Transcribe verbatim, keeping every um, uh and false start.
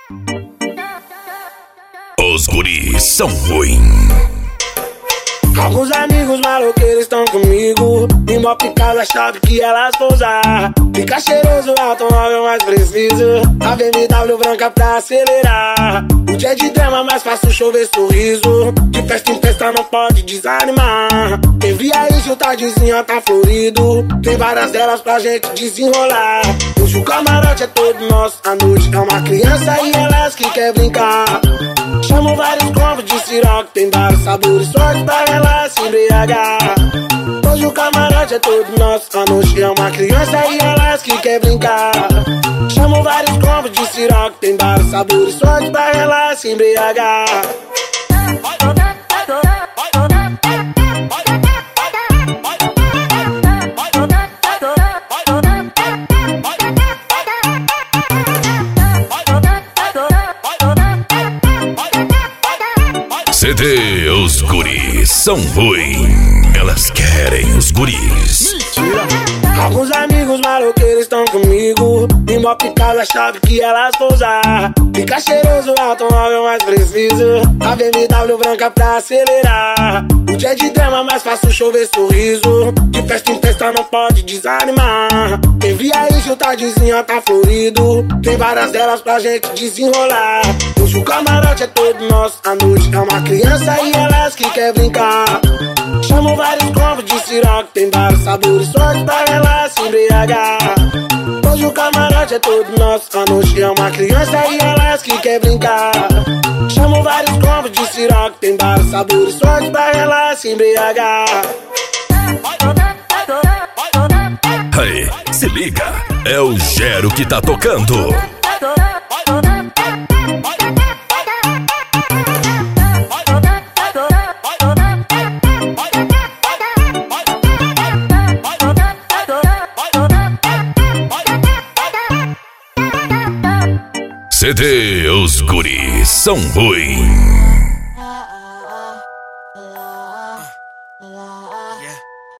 Os guris são ruins. Alguns amigos maloqueiros estão comigo. E mó picada, chave que elas vão usar. Fica cheiroso, automóvel mais preciso. A B M W branca pra acelerar. O dia de drama mais fácil chover sorriso. De festa em festa não pode desanimar. Quem via isso, o tardezinha tá florido. Tem várias delas pra gente desenrolar. Hoje o camarote é todo nosso. A noite é uma criança e elas que quer brincar. Chamo vários combos de siroque. Tem vários sabores fortes pra elas se embriagar. Hoje o camarote é todo nosso. A noite é uma criança e elas que quer brincar. Chamo vários combos de siroque. Tem vários sabores fortes pra elas se embriagar. C D, os guris são ruins. Elas querem os guris. Alguns amigos maloqueiros estão comigo. E mó picada, chave que elas vão usar. Fica cheiroso, automóvel mais preciso. A B M W branca pra acelerar. O dia de drama mais fácil chover sorriso. De festa em festa não pode desanimar. Quem via isso, o tardezinha tá florido. Tem várias delas pra gente desenrolar. Hoje o camarote é todo nosso. A noite é uma criança e elas que quer brincar. Chamo vários combos de siroque. Tem vários sabores fortes pra elas se embriagar. Hoje o camarote é todo nosso. A noite é uma criança e elas que quer brincar. Chamo vários combos de siroque. Tem vários sabores fortes pra elas se embriagar. Aí, se liga, é o Gero que tá tocando. C D, os guris são ruins.